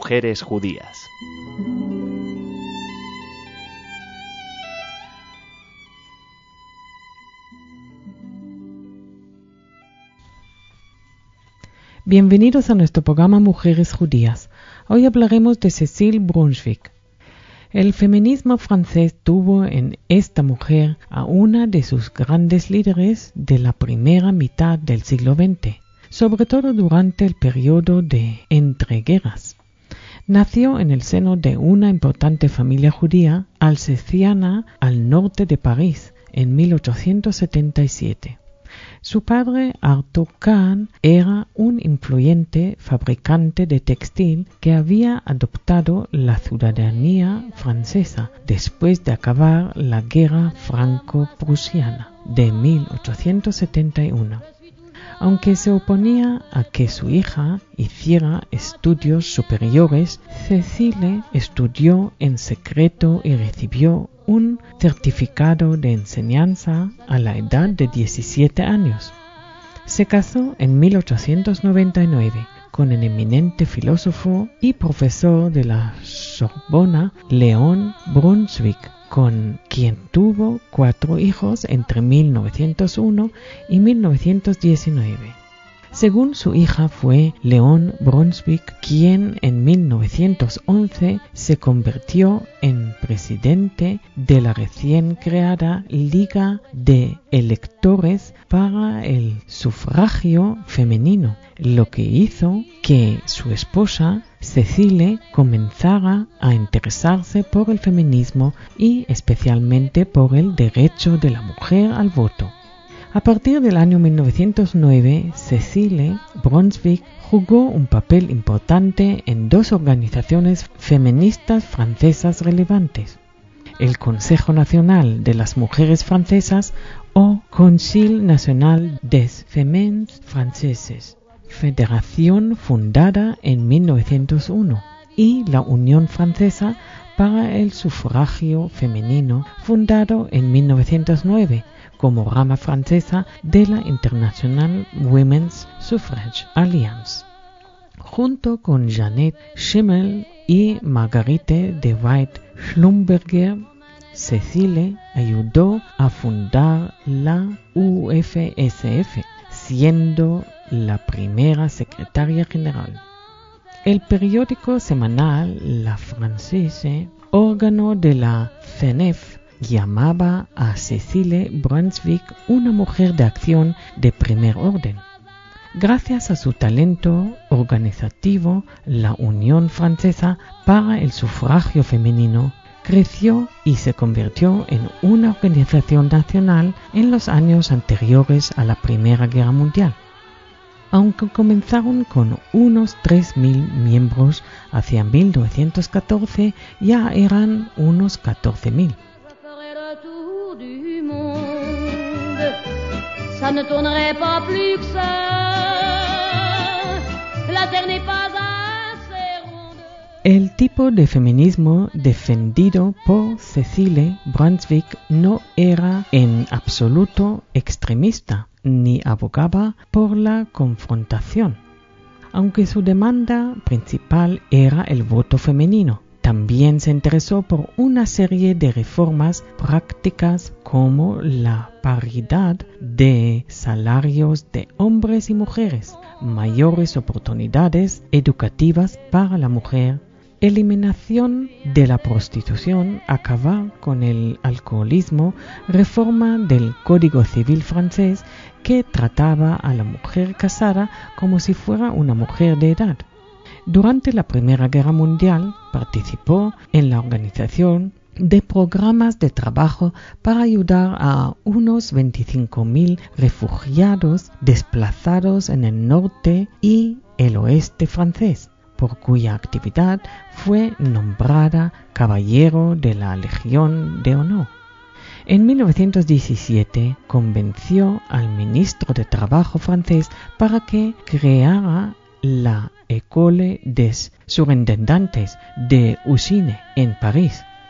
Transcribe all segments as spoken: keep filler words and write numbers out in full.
mujeres judías. Bienvenidos a nuestro programa Mujeres Judías. Hoy hablaremos de Cécile Brunswick. El feminismo francés tuvo en esta mujer a una de sus grandes líderes de la primera mitad del siglo veinte, sobre todo durante el periodo de entreguerras. Nació en el seno de una importante familia judía alsaciana al norte de París en mil ochocientos setenta y siete. Su padre, Arthur Kahn, era un influyente fabricante de textil que había adoptado la ciudadanía francesa después de acabar la guerra franco-prusiana de mil ochocientos setenta y uno. Aunque se oponía a que su hija hiciera estudios superiores, Cécile estudió en secreto y recibió un certificado de enseñanza a la edad de diecisiete años. Se casó en mil ochocientos noventa y nueve con el eminente filósofo y profesor de la Sorbona, Léon Brunswick, con quien tuvo cuatro hijos entre mil novecientos uno y mil novecientos diecinueve. Según su hija, fue Léon Brunswick quien en mil novecientos once se convirtió en presidente de la recién creada Liga de Electores para el Sufragio Femenino, lo que hizo que su esposa Cécile comenzara a interesarse por el feminismo y especialmente por el derecho de la mujer al voto. A partir del año mil novecientos nueve, Cécile Brunswick jugó un papel importante en dos organizaciones feministas francesas relevantes: el Consejo Nacional de las Mujeres Francesas o Conseil National des Femmes Françaises, federación fundada en mil novecientos uno, y la Unión Francesa para el Sufragio Femenino, fundado en mil novecientos nueve, como rama francesa de la International Women's Suffrage Alliance. Junto con Jeannette Schimmel y Marguerite de Witt-Schlumberger, Cécile ayudó a fundar la U F S F, siendo la primera secretaria general. El periódico semanal La Française, órgano de la C N E F, llamaba a Cécile Brunswick una mujer de acción de primer orden. Gracias a su talento organizativo, la Unión Francesa para el Sufragio Femenino creció y se convirtió en una organización nacional en los años anteriores a la Primera Guerra Mundial. Aunque comenzaron con unos tres mil miembros, hacia mil novecientos catorce ya eran unos catorce mil. Ça ne tournerait pas plus que ça. La terre n'est pas assez ronde. El tipo de feminismo defendido por Cécile Brunswick no era en absoluto extremista, ni abogaba por la confrontación, aunque su demanda principal era el voto femenino. También se interesó por una serie de reformas prácticas como la paridad de salarios de hombres y mujeres, mayores oportunidades educativas para la mujer, eliminación de la prostitución, acabar con el alcoholismo, reforma del Código Civil francés que trataba a la mujer casada como si fuera una mujer de edad. Durante la Primera Guerra Mundial participó en la organización de programas de trabajo para ayudar a unos veinticinco mil refugiados desplazados en el norte y el oeste francés, por cuya actividad fue nombrada Caballero de la Legión de Honor. En mil novecientos diecisiete convenció al ministro de Trabajo francés para que creara la École des Surintendants de Usines en París.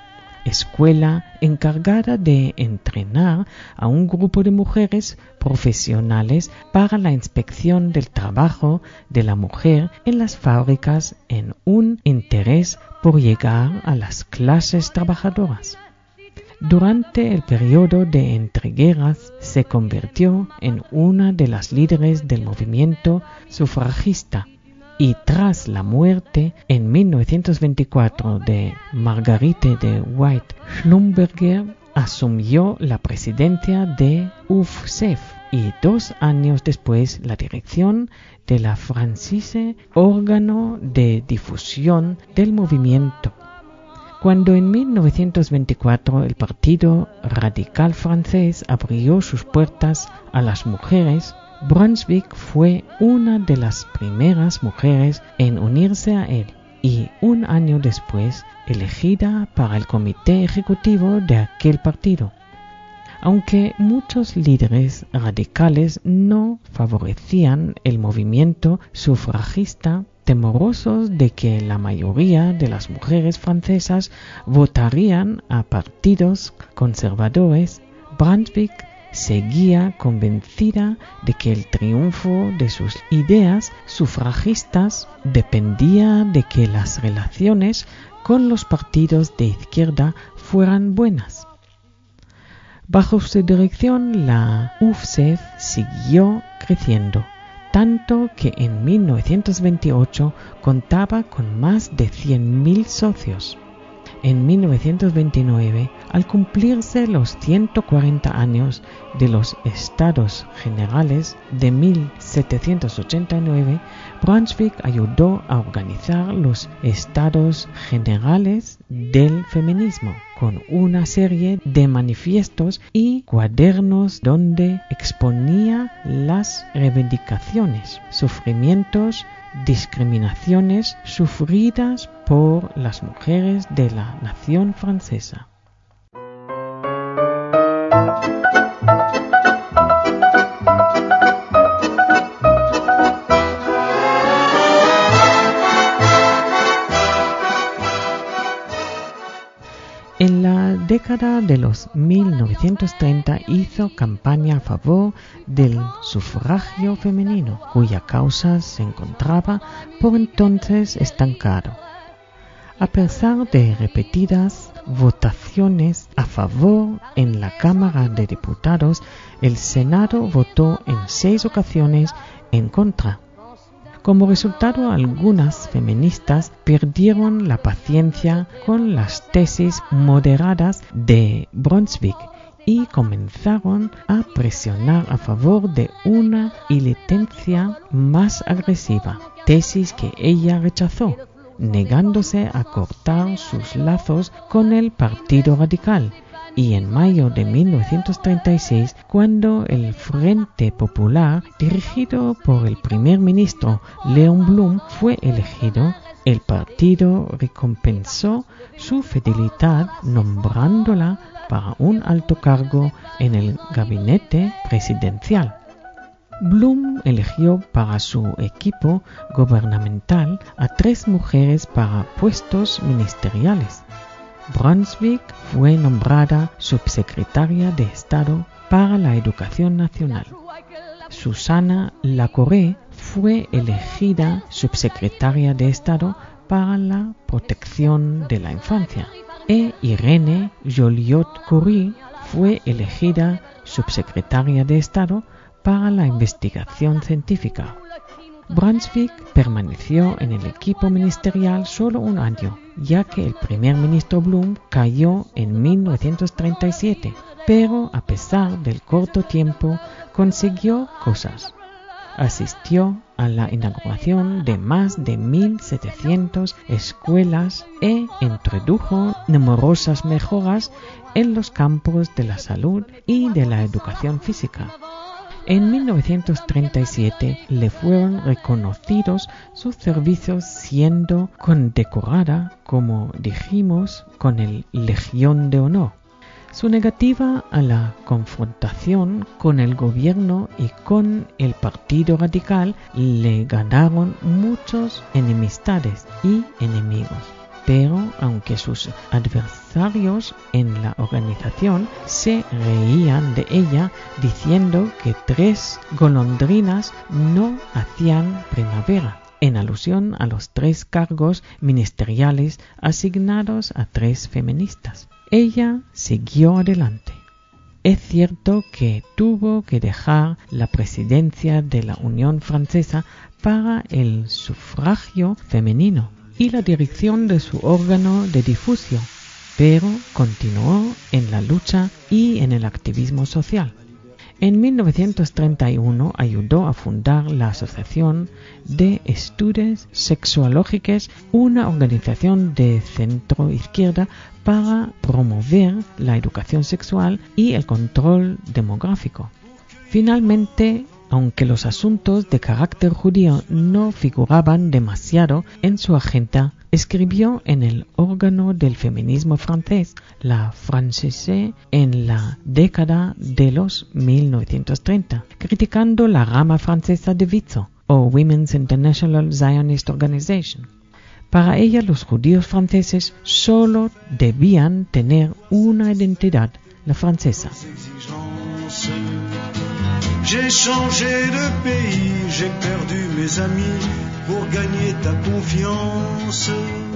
escuela encargada de entrenar a un grupo de mujeres profesionales para la inspección del trabajo de la mujer en las fábricas en un interés por llegar a las clases trabajadoras. Durante el periodo de entreguerras se convirtió en una de las líderes del movimiento sufragista y tras la muerte en mil novecientos veinticuatro de Margarete de Witt Schlumberger asumió la presidencia de U F C E F y dos años después la dirección de la Francische órgano de difusión del movimiento. Cuando en mil novecientos veinticuatro el Partido Radical francés abrió sus puertas a las mujeres, Brunswick fue una de las primeras mujeres en unirse a él y un año después elegida para el comité ejecutivo de aquel partido. Aunque muchos líderes radicales no favorecían el movimiento sufragista, temorosos de que la mayoría de las mujeres francesas votarían a partidos conservadores, Brunswick seguía convencida de que el triunfo de sus ideas sufragistas dependía de que las relaciones con los partidos de izquierda fueran buenas. Bajo su dirección, la U F C E F siguió creciendo, tanto que en mil novecientos veintiocho contaba con más de cien mil socios. En mil novecientos veintinueve, al cumplirse los ciento cuarenta años de los Estados Generales de mil setecientos ochenta y nueve, Brunswick ayudó a organizar los Estados Generales del feminismo con una serie de manifiestos y cuadernos donde exponía las reivindicaciones, sufrimientos, discriminaciones sufridas por las mujeres de la nación francesa. En la década de los mil novecientos treinta hizo campaña a favor del sufragio femenino, cuya causa se encontraba por entonces estancado. A pesar de repetidas votaciones a favor en la Cámara de Diputados, el Senado votó en seis ocasiones en contra. Como resultado, algunas feministas perdieron la paciencia con las tesis moderadas de Brunswick y comenzaron a presionar a favor de una militancia más agresiva, tesis que ella rechazó, negándose a cortar sus lazos con el Partido Radical. Y en mayo de mil novecientos treinta y seis, cuando el Frente Popular, dirigido por el primer ministro Léon Blum, fue elegido, el partido recompensó su fidelidad nombrándola para un alto cargo en el gabinete presidencial. Blum eligió para su equipo gubernamental a tres mujeres para puestos ministeriales. Brunswick fue nombrada subsecretaria de Estado para la Educación Nacional. Susana Lacoré fue elegida subsecretaria de Estado para la Protección de la Infancia e Irene Joliot-Curie fue elegida subsecretaria de Estado para la Investigación Científica. Brunswick permaneció en el equipo ministerial solo un año, ya que el primer ministro Blum cayó en mil novecientos treinta y siete, pero a pesar del corto tiempo consiguió cosas. Asistió a la inauguración de más de mil setecientas escuelas e introdujo numerosas mejoras en los campos de la salud y de la educación física. En mil novecientos treinta y siete le fueron reconocidos sus servicios, siendo condecorada, como dijimos, con el Legión de Honor. Su negativa a la confrontación con el gobierno y con el Partido Radical le ganaron muchas enemistades y enemigos. pero aunque sus adversarios en la organización se reían de ella diciendo que tres golondrinas no hacían primavera, en alusión a los tres cargos ministeriales asignados a tres feministas. Ella siguió adelante. Es cierto que tuvo que dejar la presidencia de la Unión Francesa para el sufragio femenino y la dirección de su órgano de difusión, pero continuó en la lucha y en el activismo social. En mil novecientos treinta y uno ayudó a fundar la Asociación de Estudios Sexuológicos, una organización de centro-izquierda para promover la educación sexual y el control demográfico. Finalmente, aunque los asuntos de carácter judío no figuraban demasiado en su agenda, escribió en el órgano del feminismo francés, la Francaise, en la década de los mil novecientos treinta, criticando la rama francesa de Witzo, o Women's International Zionist Organization. Para ella, los judíos franceses solo debían tener una identidad, la francesa. J'ai changé de pays, j'ai perdu mes amis pour gagner ta confiance.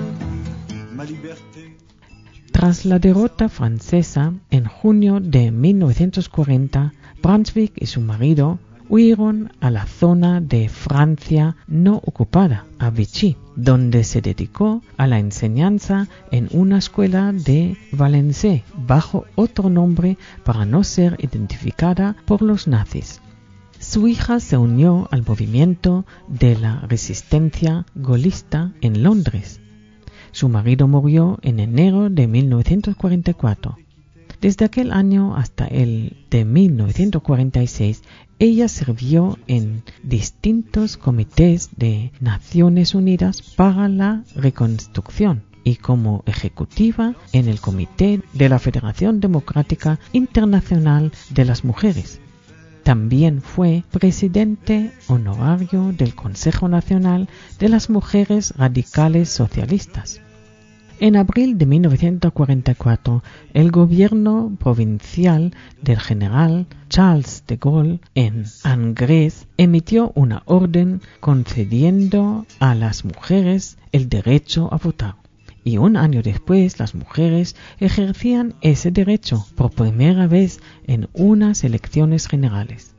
Ma liberté. Tras la derrota francesa en junio de mil novecientos cuarenta, Brunswick y su marido huyeron a la zona de Francia no ocupada, a Vichy, donde se dedicó a la enseñanza en una escuela de Valenciennes bajo otro nombre para no ser identificada por los nazis. Su hija se unió al movimiento de la resistencia gaullista en Londres. Su marido murió en enero de mil novecientos cuarenta y cuatro. Desde aquel año hasta el de mil novecientos cuarenta y seis, ella sirvió en distintos comités de Naciones Unidas para la Reconstrucción y como ejecutiva en el Comité de la Federación Democrática Internacional de las Mujeres. También fue presidente honorario del Consejo Nacional de las Mujeres Radicales Socialistas. En abril de mil novecientos cuarenta y cuatro, el gobierno provincial del general Charles de Gaulle en Angers emitió una orden concediendo a las mujeres el derecho a votar. Y un año después, las mujeres ejercían ese derecho por primera vez en unas elecciones generales.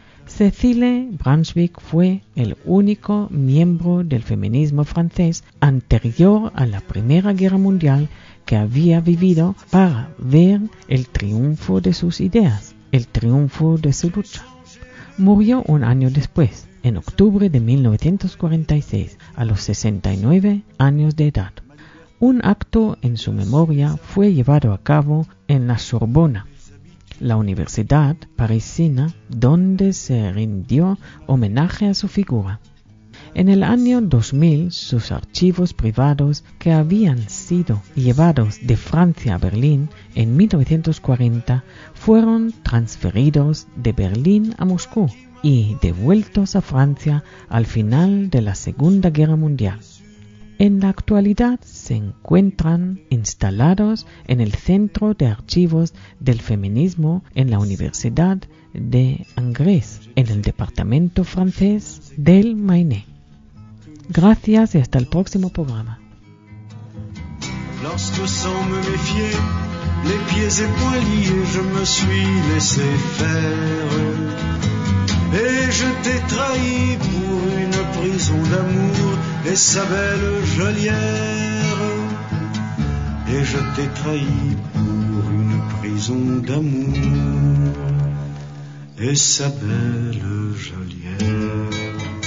Cécile Brunswick fue el único miembro del feminismo francés anterior a la Primera Guerra Mundial que había vivido para ver el triunfo de sus ideas, el triunfo de su lucha. Murió un año después, en octubre de mil novecientos cuarenta y seis, a los sesenta y nueve años de edad. Un acto en su memoria fue llevado a cabo en la Sorbona, la universidad parisina, donde se rindió homenaje a su figura. En el año dos mil, sus archivos privados, que habían sido llevados de Francia a Berlín en mil novecientos cuarenta, fueron transferidos de Berlín a Moscú y devueltos a Francia al final de la Segunda Guerra Mundial. En la actualidad se encuentran instalados en el Centro de Archivos del Feminismo en la Universidad de Angers, en el departamento francés del Maine. Gracias y hasta el próximo programa. Lorsque sans me méfier, les pieds et poings liés, je me suis laissé faire. Et je t'ai trahi pour une prison d'amour et sa belle geôlière. Et je t'ai trahi pour une prison d'amour et sa belle geôlière.